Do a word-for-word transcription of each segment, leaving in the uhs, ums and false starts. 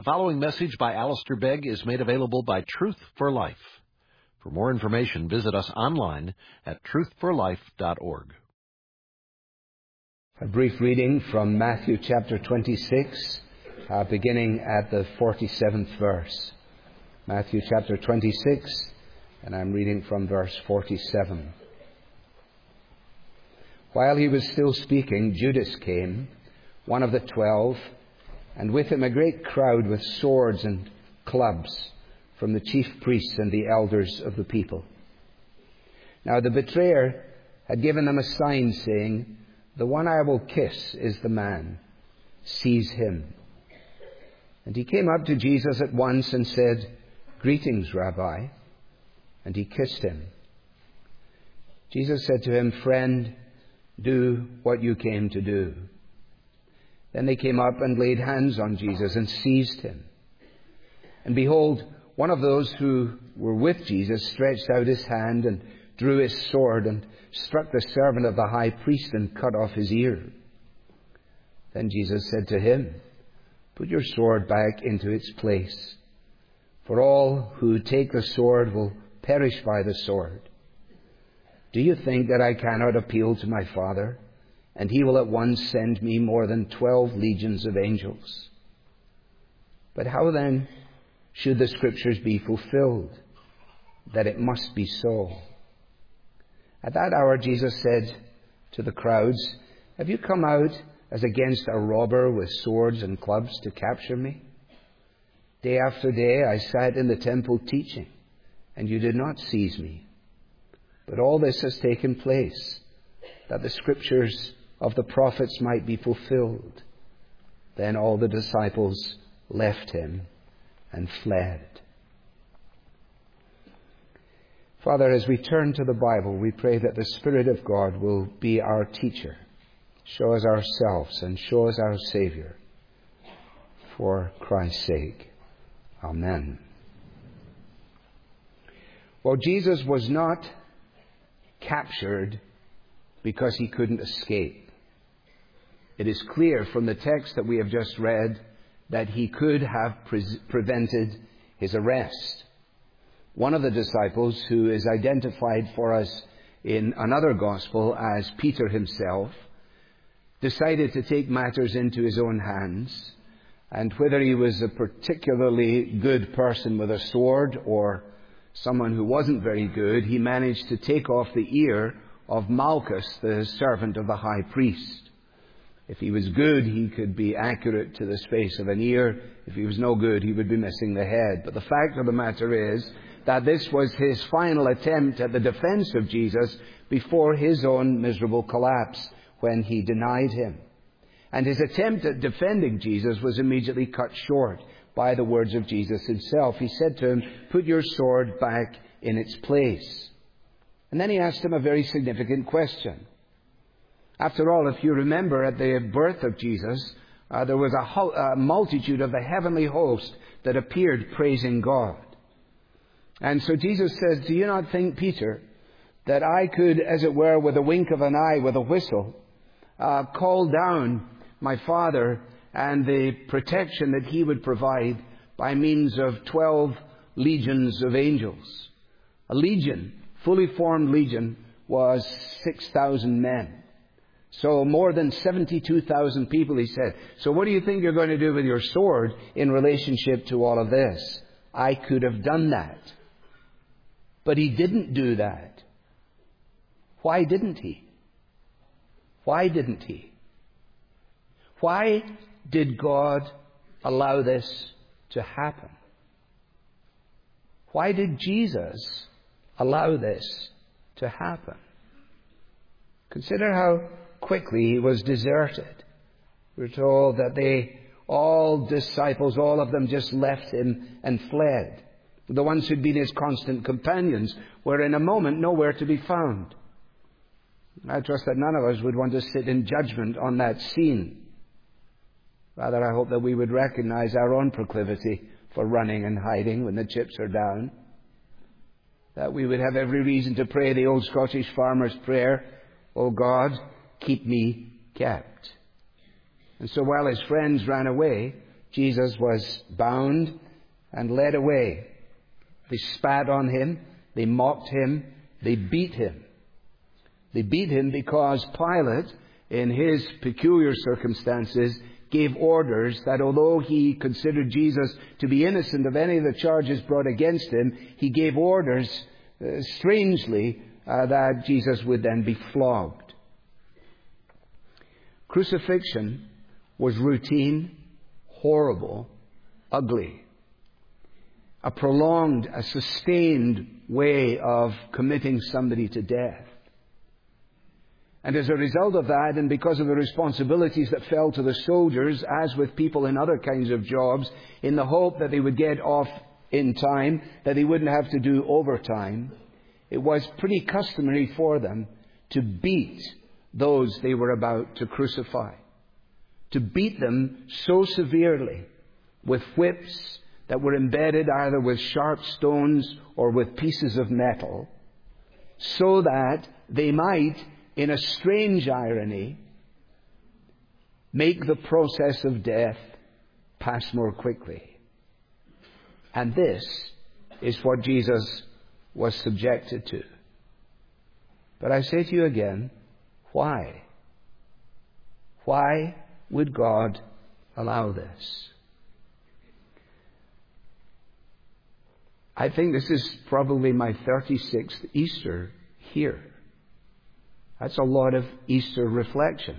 The following message by Alistair Begg is made available by Truth for Life. For more information, visit us online at truth for life dot org. A brief reading from Matthew chapter twenty-six, uh, beginning at the forty-seventh verse. Matthew chapter twenty-six, and I'm reading from verse forty-seven. While he was still speaking, Judas came, one of the twelve, and with him a great crowd with swords and clubs from the chief priests and the elders of the people. Now the betrayer had given them a sign, saying, "The one I will kiss is the man. Seize him." And he came up to Jesus at once and said, "Greetings, Rabbi." And he kissed him. Jesus said to him, "Friend, do what you came to do." Then they came up and laid hands on Jesus and seized him. And behold, one of those who were with Jesus stretched out his hand and drew his sword and struck the servant of the high priest and cut off his ear. Then Jesus said to him, "Put your sword back into its place, for all who take the sword will perish by the sword. Do you think that I cannot appeal to my Father, and he will at once send me more than twelve legions of angels? But how then should the Scriptures be fulfilled, that it must be so?" At that hour Jesus said to the crowds, "Have you come out as against a robber with swords and clubs to capture me? Day after day I sat in the temple teaching, and you did not seize me. But all this has taken place, that the Scriptures of the prophets might be fulfilled." Then all the disciples left him and fled. Father, as we turn to the Bible, we pray that the Spirit of God will be our teacher. Show us ourselves and show us our Savior. For Christ's sake. Amen. Well, Jesus was not captured because he couldn't escape. It is clear from the text that we have just read that he could have pre- prevented his arrest. One of the disciples, who is identified for us in another gospel as Peter himself, decided to take matters into his own hands. And whether he was a particularly good person with a sword or someone who wasn't very good, he managed to take off the ear of Malchus, the servant of the high priest. If he was good, he could be accurate to the space of an ear. If he was no good, he would be missing the head. But the fact of the matter is that this was his final attempt at the defense of Jesus before his own miserable collapse when he denied him. And his attempt at defending Jesus was immediately cut short by the words of Jesus himself. He said to him, "Put your sword back in its place." And then he asked him a very significant question. After all, if you remember, at the birth of Jesus, uh, there was a, ho- a multitude of the heavenly host that appeared praising God. And so Jesus says, "Do you not think, Peter, that I could, as it were, with a wink of an eye, with a whistle, uh, call down my Father and the protection that he would provide by means of twelve legions of angels?" A legion, fully formed legion, was six thousand men. So more than seventy-two thousand people, he said. "So what do you think you're going to do with your sword in relationship to all of this?" I could have done that. But he didn't do that. Why didn't he? Why didn't he? Why did God allow this to happen? Why did Jesus allow this to happen? Consider how quickly he was deserted. We're told that they, all disciples, all of them just left him and fled. The ones who'd been his constant companions were in a moment nowhere to be found. I trust that none of us would want to sit in judgment on that scene. Rather, I hope that we would recognize our own proclivity for running and hiding when the chips are down. That we would have every reason to pray the old Scottish farmer's prayer, "O God, keep me kept." And so while his friends ran away, Jesus was bound and led away. They spat on him, they mocked him, they beat him. They beat him because Pilate, in his peculiar circumstances, gave orders that although he considered Jesus to be innocent of any of the charges brought against him, he gave orders, uh, strangely, uh, that Jesus would then be flogged. Crucifixion was routine, horrible, ugly. A prolonged, a sustained way of committing somebody to death. And as a result of that, and because of the responsibilities that fell to the soldiers, as with people in other kinds of jobs, in the hope that they would get off in time, that they wouldn't have to do overtime, it was pretty customary for them to beat those they were about to crucify. To beat them so severely with whips that were embedded either with sharp stones or with pieces of metal, so that they might, in a strange irony, make the process of death pass more quickly. And this is what Jesus was subjected to. But I say to you again, why? Why would God allow this? I think this is probably my thirty-sixth Easter here. That's a lot of Easter reflection.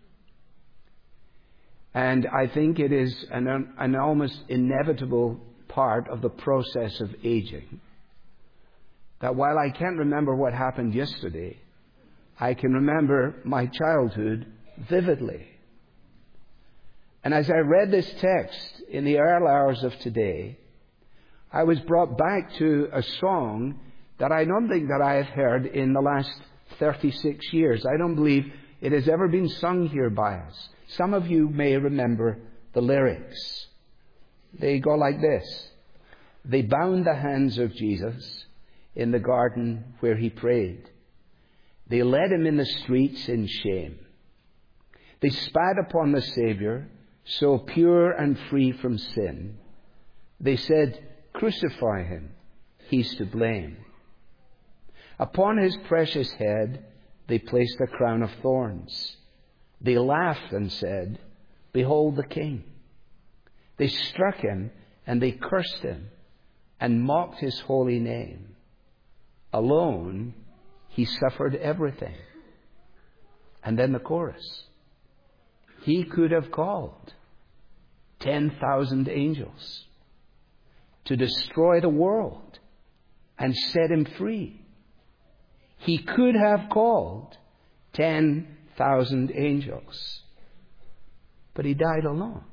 And I think it is an, an almost inevitable part of the process of aging. That while I can't remember what happened yesterday, I can remember my childhood vividly. And as I read this text in the early hours of today, I was brought back to a song that I don't think that I have heard in the last thirty-six years. I don't believe it has ever been sung here by us. Some of you may remember the lyrics. They go like this. They bound the hands of Jesus in the garden where he prayed. They led him in the streets in shame. They spat upon the Savior, so pure and free from sin. They said, "Crucify him, he's to blame." Upon his precious head they placed a crown of thorns. They laughed and said, "Behold the King." They struck him and they cursed him and mocked his holy name. Alone he suffered everything. And then the chorus. He could have called ten thousand angels to destroy the world and set him free. He could have called ten thousand angels. But he died alone.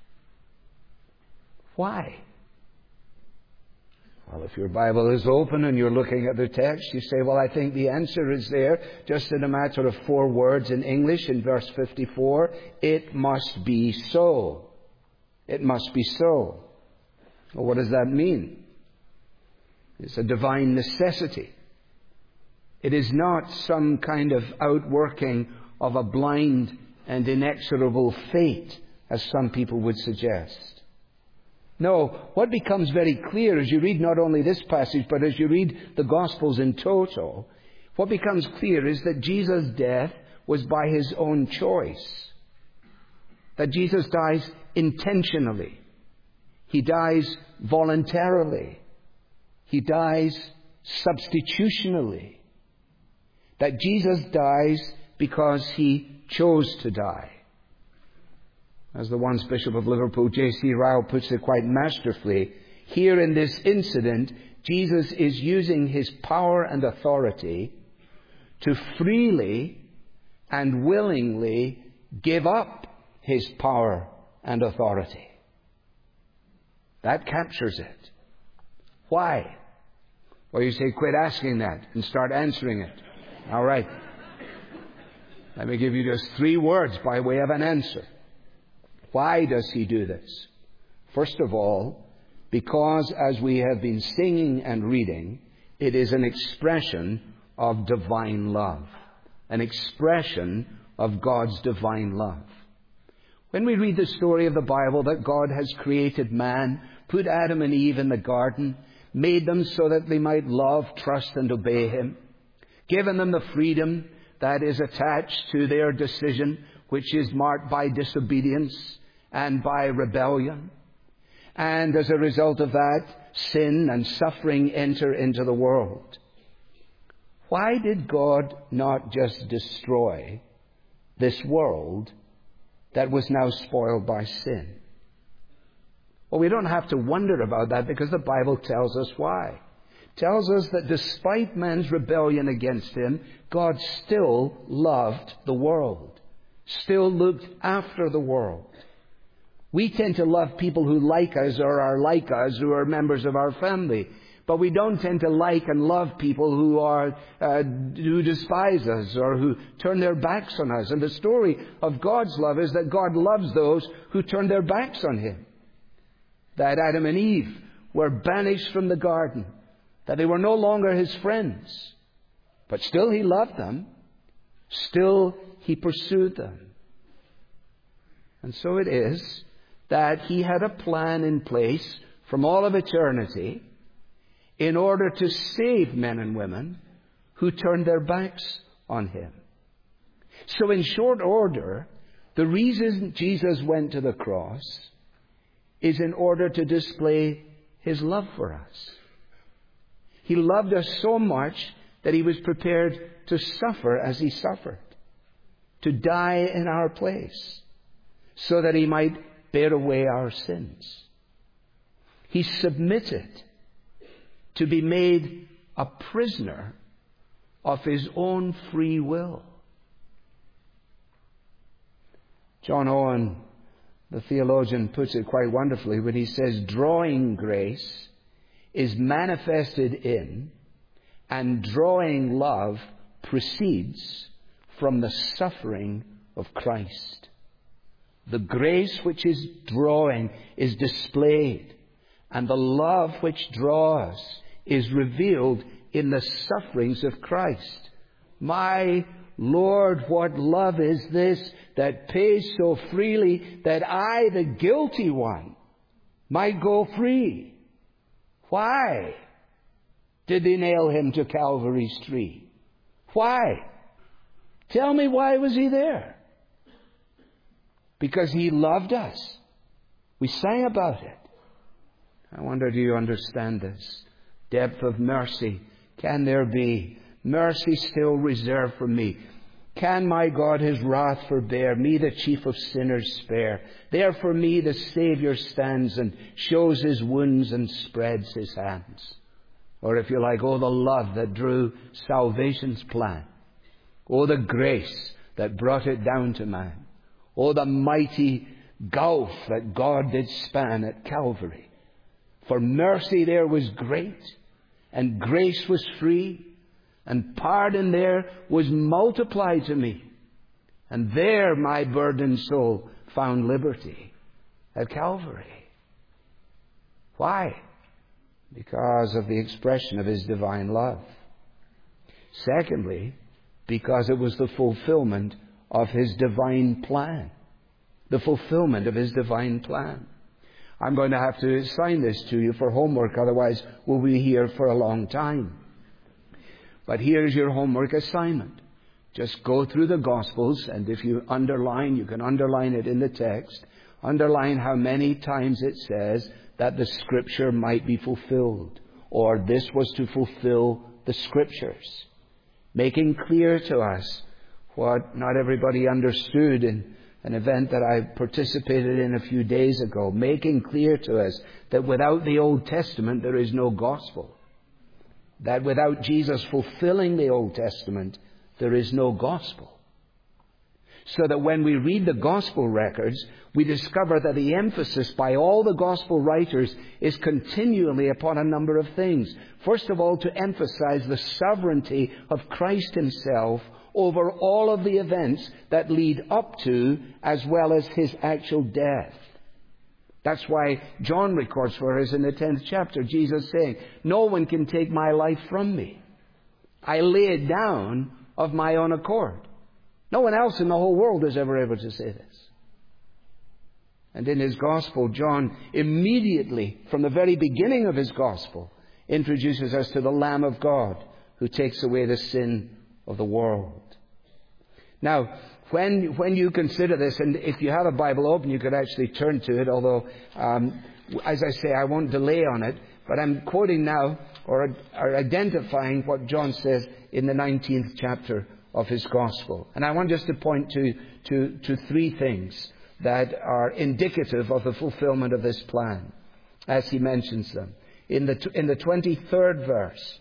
Why? Well, if your Bible is open and you're looking at the text, you say, well, I think the answer is there, just in a matter of four words in English in verse fifty-four. It must be so. It must be so. Well, what does that mean? It's a divine necessity. It is not some kind of outworking of a blind and inexorable fate, as some people would suggest. No, what becomes very clear as you read not only this passage, but as you read the Gospels in total, what becomes clear is that Jesus' death was by his own choice. That Jesus dies intentionally. He dies voluntarily. He dies substitutionally. That Jesus dies because he chose to die. As the once Bishop of Liverpool, J C Ryle, puts it quite masterfully, here in this incident, Jesus is using his power and authority to freely and willingly give up his power and authority. That captures it. Why? Well, you say, quit asking that and start answering it. All right. Let me give you just three words by way of an answer. Why does he do this? First of all, because as we have been singing and reading, it is an expression of divine love. An expression of God's divine love. When we read the story of the Bible that God has created man, put Adam and Eve in the garden, made them so that they might love, trust, and obey Him, given them the freedom that is attached to their decision, which is marked by disobedience and by rebellion. And as a result of that, sin and suffering enter into the world. Why did God not just destroy this world that was now spoiled by sin? Well, we don't have to wonder about that because the Bible tells us why. It tells us that despite man's rebellion against Him, God still loved the world, still looked after the world. We tend to love people who like us or are like us, who are members of our family. But we don't tend to like and love people who are uh, who despise us or who turn their backs on us. And the story of God's love is that God loves those who turn their backs on Him. That Adam and Eve were banished from the garden, that they were no longer His friends. But still He loved them. Still He pursued them. And so it is that He had a plan in place from all of eternity in order to save men and women who turned their backs on Him. So in short order, the reason Jesus went to the cross is in order to display His love for us. He loved us so much that He was prepared to suffer as He suffered, to die in our place, so that He might bear away our sins. He submitted to be made a prisoner of His own free will. John Owen, the theologian, puts it quite wonderfully when he says, drawing grace is manifested in, and drawing love proceeds from the suffering of Christ. The grace which is drawing is displayed, and the love which draws is revealed in the sufferings of Christ. My Lord, what love is this that pays so freely that I, the guilty one, might go free? Why did they nail Him to Calvary's tree? Why? Tell me, why was He there? Because He loved us. We sang about it. I wonder, do you understand this? Depth of mercy. Can there be mercy still reserved for me? Can my God His wrath forbear? Me, the chief of sinners, spare. There for me the Saviour stands and shows His wounds and spreads His hands. Or if you like, oh, the love that drew salvation's plan. Oh, the grace that brought it down to man. Oh, the mighty gulf that God did span at Calvary. For mercy there was great, and grace was free, and pardon there was multiplied to me. And there my burdened soul found liberty, at Calvary. Why? Because of the expression of His divine love. Secondly, because it was the fulfillment of His divine plan. The fulfillment of His divine plan. I'm going to have to assign this to you for homework, otherwise we'll be here for a long time. But here's your homework assignment. Just go through the Gospels, and if you underline, you can underline it in the text. Underline how many times it says that the Scripture might be fulfilled, or this was to fulfill the Scriptures. Making clear to us what not everybody understood in an event that I participated in a few days ago, making clear to us that without the Old Testament there is no gospel. That without Jesus fulfilling the Old Testament, there is no gospel. So that when we read the gospel records, we discover that the emphasis by all the gospel writers is continually upon a number of things. First of all, to emphasize the sovereignty of Christ Himself over all of the events that lead up to as well as His actual death. That's why John records for us in the tenth chapter, Jesus saying, no one can take my life from me. I lay it down of my own accord. No one else in the whole world is ever able to say this. And in his gospel, John immediately, from the very beginning of his gospel, introduces us to the Lamb of God who takes away the sin of the world. Now, when when you consider this, and if you have a Bible open, you could actually turn to it, although, um, as I say, I won't delay on it, but I'm quoting now, or, or identifying what John says in the nineteenth chapter of his gospel. And I want just to point to, to, to three things that are indicative of the fulfillment of this plan, as he mentions them. In the, in the twenty-third verse,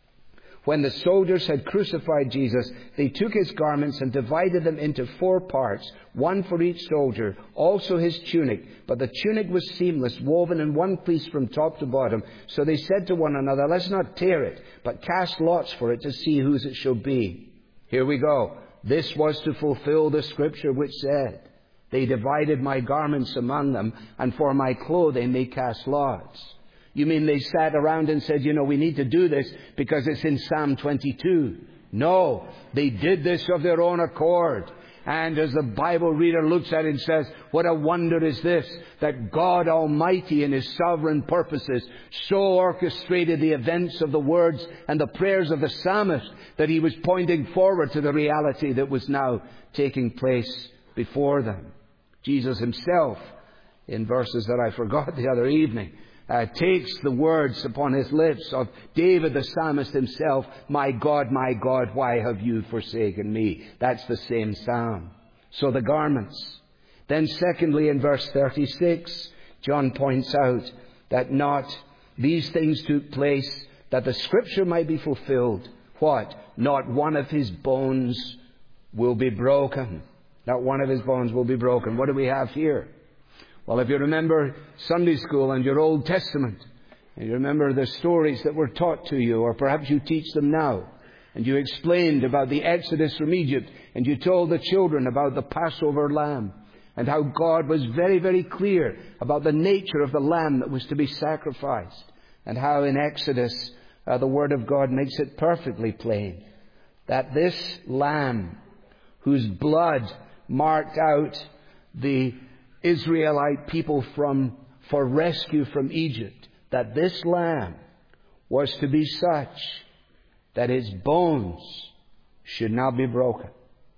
when the soldiers had crucified Jesus, they took his garments and divided them into four parts, one for each soldier, also his tunic. But the tunic was seamless, woven in one piece from top to bottom. So they said to one another, let's not tear it, but cast lots for it to see whose it shall be. Here we go. This was to fulfill the scripture which said, they divided my garments among them, and for my clothing they cast lots. You mean they sat around and said, you know, we need to do this because it's in Psalm twenty-two. No, they did this of their own accord. And as the Bible reader looks at it and says, what a wonder is this, that God Almighty in His sovereign purposes so orchestrated the events of the words and the prayers of the psalmist that he was pointing forward to the reality that was now taking place before them. Jesus himself, in verses that I forgot the other evening, Uh, takes the words upon his lips of David the psalmist himself, my God, my God, why have you forsaken me? That's the same psalm. So the garments. Then secondly, in verse thirty-six, John points out that not these things took place that the scripture might be fulfilled. What? Not one of his bones will be broken. Not one of his bones will be broken. What do we have here? Well, if you remember Sunday school and your Old Testament, and you remember the stories that were taught to you, or perhaps you teach them now, and you explained about the Exodus from Egypt, and you told the children about the Passover lamb, and how God was very, very clear about the nature of the lamb that was to be sacrificed, and how in Exodus uh, the Word of God makes it perfectly plain that this lamb, whose blood marked out the Israelite people from for rescue from Egypt, that this lamb was to be such that its bones should not be broken.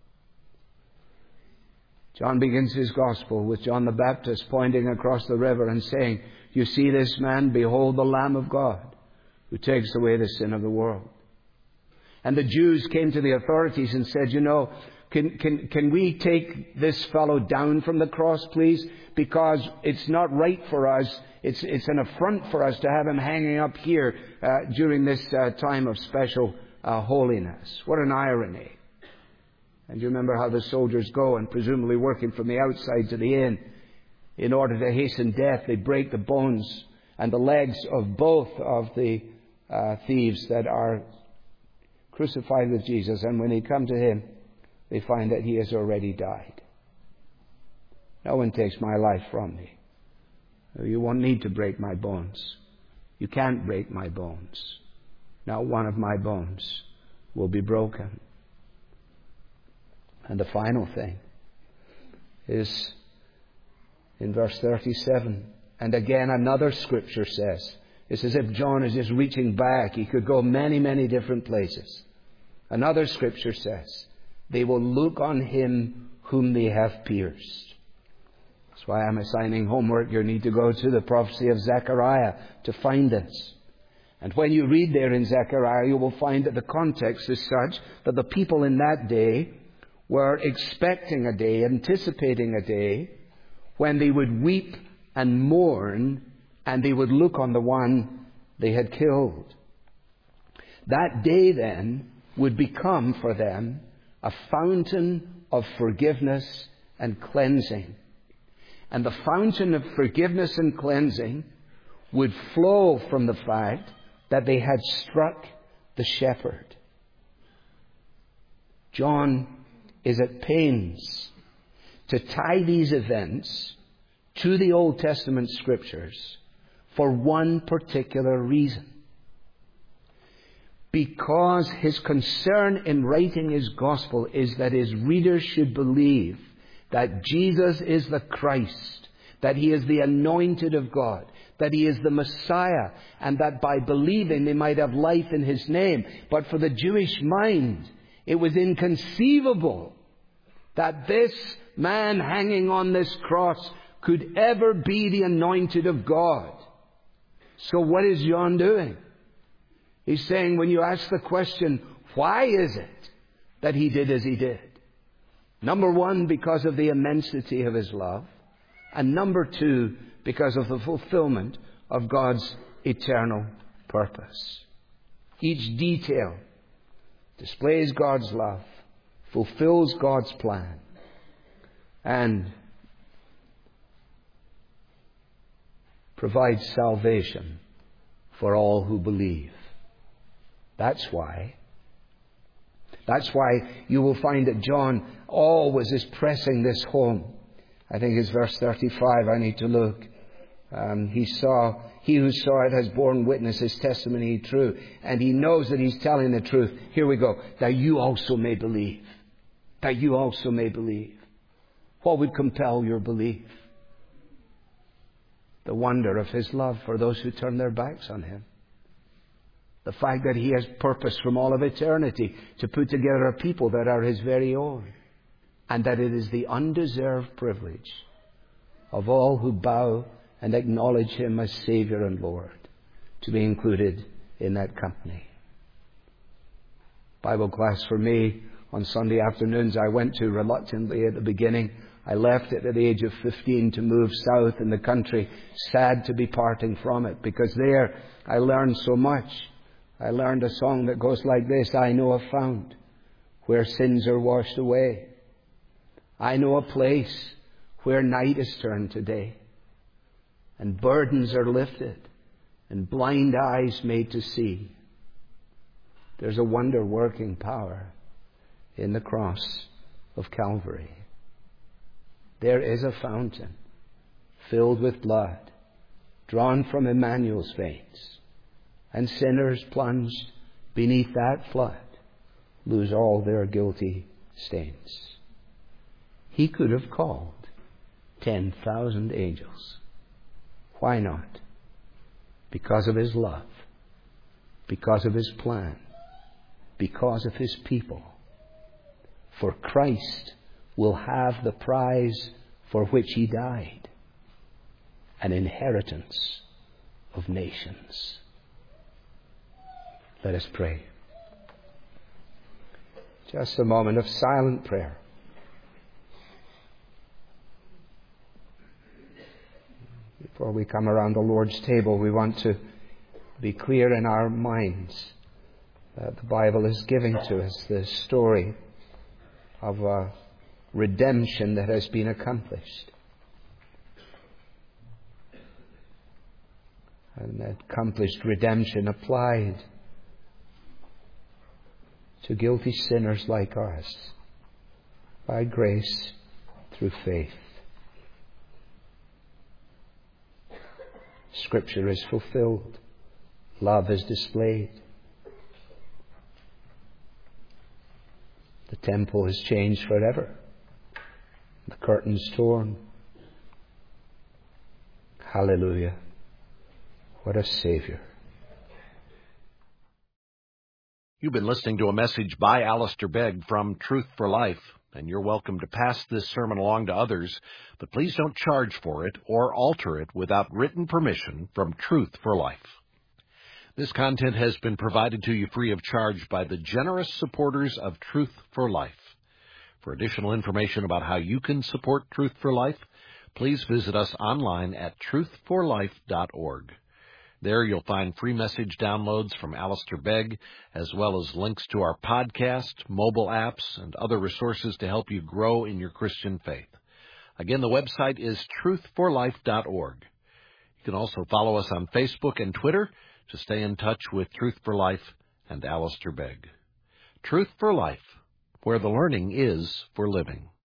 John begins his gospel with John the Baptist pointing across the river and saying, you see this man? Behold the Lamb of God who takes away the sin of the world. And the Jews came to the authorities and said, you know, Can, can, can we take this fellow down from the cross, please? Because it's not right for us. It's, it's an affront for us to have him hanging up here uh, during this uh, time of special uh, holiness. What an irony. And you remember how the soldiers go, and presumably working from the outside to the inn, in order to hasten death, they break the bones and the legs of both of the uh, thieves that are crucified with Jesus. And when they come to him, they find that he has already died. No one takes my life from me. You won't need to break my bones. You can't break my bones. Not one of my bones will be broken. And the final thing is in verse thirty-seven. And again, another scripture says, it's as if John is just reaching back. He could go many, many different places. Another scripture says, they will look on him whom they have pierced. That's why I'm assigning homework. You need to go to the prophecy of Zechariah to find this. And when you read there in Zechariah, you will find that the context is such that the people in that day were expecting a day, anticipating a day, when they would weep and mourn, and they would look on the one they had killed. That day then would become for them a fountain of forgiveness and cleansing. And the fountain of forgiveness and cleansing would flow from the fact that they had struck the shepherd. John is at pains to tie these events to the Old Testament scriptures for one particular reason. Because his concern in writing his gospel is that his readers should believe that Jesus is the Christ, that He is the anointed of God, that He is the Messiah, and that by believing they might have life in His name. But for the Jewish mind, it was inconceivable that this man hanging on this cross could ever be the anointed of God. So what is John doing? He's saying, when you ask the question, why is it that He did as He did? Number one, because of the immensity of His love. And number two, because of the fulfillment of God's eternal purpose. Each detail displays God's love, fulfills God's plan, and provides salvation for all who believe. That's why. That's why you will find that John always is pressing this home. I think it's verse thirty-five. I need to look. Um, he saw, he who saw it has borne witness, his testimony true. And he knows that he's telling the truth. Here we go. That you also may believe. That you also may believe. What would compel your belief? The wonder of His love for those who turn their backs on Him. The fact that He has purpose from all of eternity to put together a people that are His very own. And that it is the undeserved privilege of all who bow and acknowledge Him as Savior and Lord to be included in that company. Bible class for me on Sunday afternoons I went to reluctantly at the beginning. I left it at the age of fifteen to move south in the country, sad to be parting from it, because there I learned so much. I learned a song that goes like this: I know a fount where sins are washed away. I know a place where night is turned to day, and burdens are lifted, and blind eyes made to see. There's a wonder-working power in the cross of Calvary. There is a fountain filled with blood, drawn from Emmanuel's veins, and sinners plunged beneath that flood lose all their guilty stains. He could have called ten thousand angels. Why not? Because of His love, because of His plan, because of His people. For Christ will have the prize for which He died, an inheritance of nations. Let us pray. Just a moment of silent prayer. Before we come around the Lord's table, we want to be clear in our minds that the Bible is giving to us the story of a redemption that has been accomplished. And that accomplished redemption applied to guilty sinners like us by grace through faith. Scripture is fulfilled. Love is displayed. The temple is changed forever. The curtains torn. Hallelujah. What a Savior. You've been listening to a message by Alistair Begg from Truth for Life, and you're welcome to pass this sermon along to others, but please don't charge for it or alter it without written permission from Truth for Life. This content has been provided to you free of charge by the generous supporters of Truth for Life. For additional information about how you can support Truth for Life, please visit us online at truth for life dot org. There you'll find free message downloads from Alistair Begg, as well as links to our podcast, mobile apps, and other resources to help you grow in your Christian faith. Again, the website is truth for life dot org. You can also follow us on Facebook and Twitter to stay in touch with Truth for Life and Alistair Begg. Truth for Life, where the learning is for living.